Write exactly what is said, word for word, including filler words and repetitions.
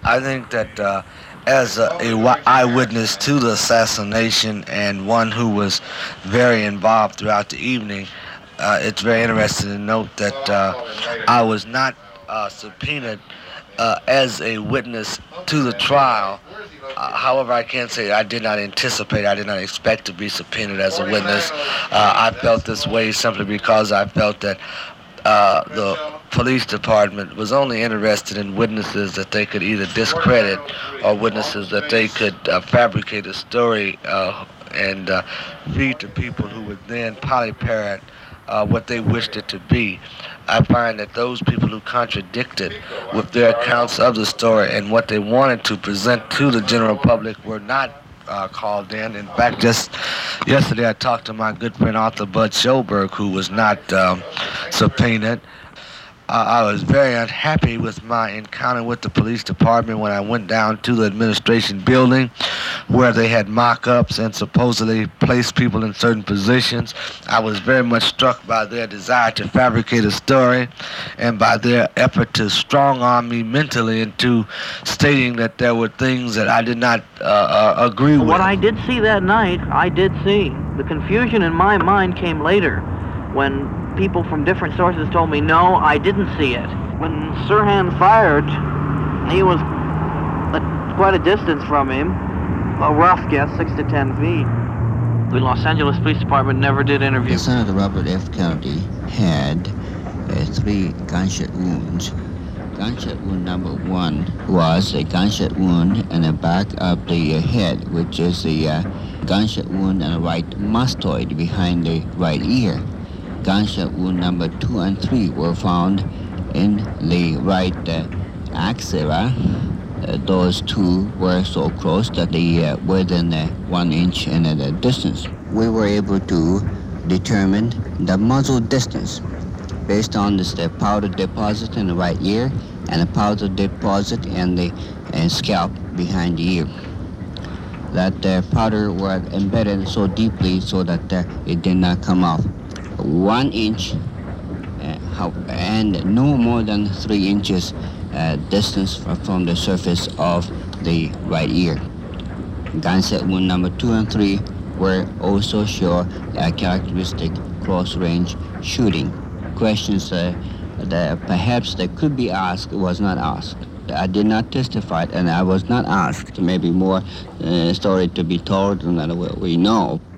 I think that uh, as a, a wi- eyewitness to the assassination and one who was very involved throughout the evening, uh, it's very interesting to note that uh, I was not uh, subpoenaed uh, as a witness to the trial. Uh, however, I can't say I did not anticipate, I did not expect to be subpoenaed as a witness. Uh, I felt this way simply because I felt that uh, the police department was only interested in witnesses that they could either discredit or witnesses that they could uh, fabricate a story uh, and uh, feed to people who would then polyparrot uh, what they wished it to be. I find that those people who contradicted with their accounts of the story and what they wanted to present to the general public were not uh, called in. In fact, just yesterday I talked to my good friend Arthur Bud Schoberg, who was not um, subpoenaed. Uh, I was very unhappy with my encounter with the police department when I went down to the administration building where they had mock-ups and supposedly placed people in certain positions. I was very much struck by their desire to fabricate a story and by their effort to strong-arm me mentally into stating that there were things that I did not uh, uh, agree with. What I did see that night, I did see. The confusion in my mind came later when people from different sources told me, no, I didn't see it. When Sirhan fired, he was at quite a distance from him, a rough guess, six to ten feet. The Los Angeles Police Department never did interview. Senator Robert F. Kennedy had uh, three gunshot wounds. Gunshot wound number one was a gunshot wound in the back of the uh, head, which is the uh, gunshot wound in the right mastoid behind the right ear. Gunshot wound number two and three were found in the right uh, axilla. Uh, those two were so close that they uh, within uh, one inch in uh, the distance. We were able to determine the muzzle distance based on this the powder deposit in the right ear and the powder deposit in the uh, scalp behind the ear. That the uh, powder was embedded so deeply so that uh, it did not come off. One inch uh, how, and no more than three inches uh, distance from, from the surface of the right ear. Gunshot wound number two and three were also show a characteristic close-range shooting. Questions uh, that perhaps that could be asked was not asked. I did not testify, and I was not asked. Maybe more uh, story to be told than we know.